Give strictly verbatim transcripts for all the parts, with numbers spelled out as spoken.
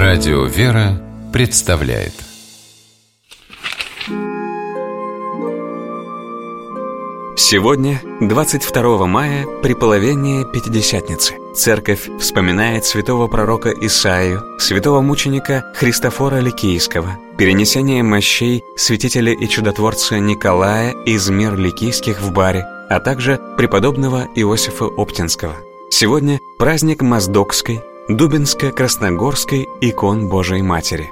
Радио «Вера» представляет. Сегодня, двадцать второго мая, при половении Пятидесятницы, Церковь вспоминает святого пророка Исаию, святого мученика Христофора Ликийского, перенесение мощей святителя и чудотворца Николая из мир ликийских в Баре, а также преподобного Иосифа Оптинского. Сегодня праздник Моздокской, Дубинско-Красногорской икон Божией Матери.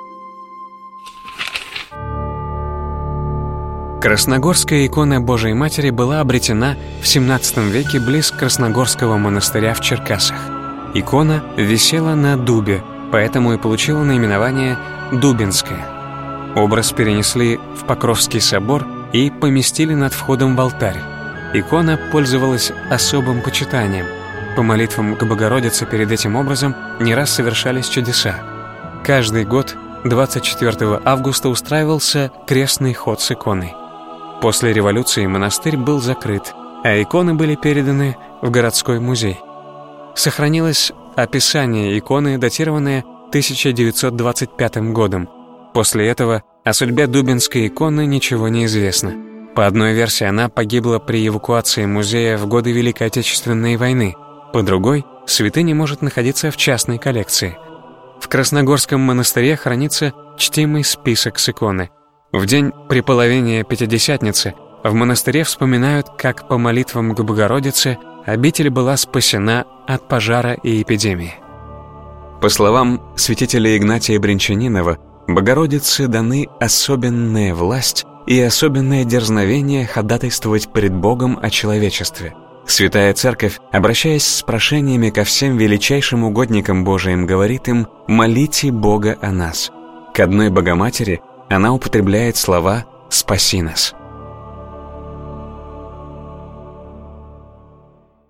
Красногорская икона Божией Матери была обретена в семнадцатом веке близ Красногорского монастыря в Черкасах. Икона висела на дубе, поэтому и получила наименование Дубинская. Образ перенесли в Покровский собор и поместили над входом в алтарь. Икона пользовалась особым почитанием. По молитвам к Богородице перед этим образом не раз совершались чудеса. Каждый год двадцать четвёртого августа устраивался крестный ход с иконой. После революции монастырь был закрыт, а иконы были переданы в городской музей. Сохранилось описание иконы, датированное тысяча девятьсот двадцать пятым годом. После этого о судьбе Дубинской иконы ничего не известно. По одной версии, она погибла при эвакуации музея в годы Великой Отечественной войны. По другой, святыня может находиться в частной коллекции. В Красногорском монастыре хранится чтимый список с иконы. В день преполовения Пятидесятницы в монастыре вспоминают, как по молитвам к Богородице обитель была спасена от пожара и эпидемии. По словам святителя Игнатия Бринчанинова, Богородице даны особенная власть и особенное дерзновение ходатайствовать пред Богом о человечестве. Святая Церковь, обращаясь с прошениями ко всем величайшим угодникам Божиим, говорит им: «Молите Бога о нас». К одной Богоматери она употребляет слова «спаси нас».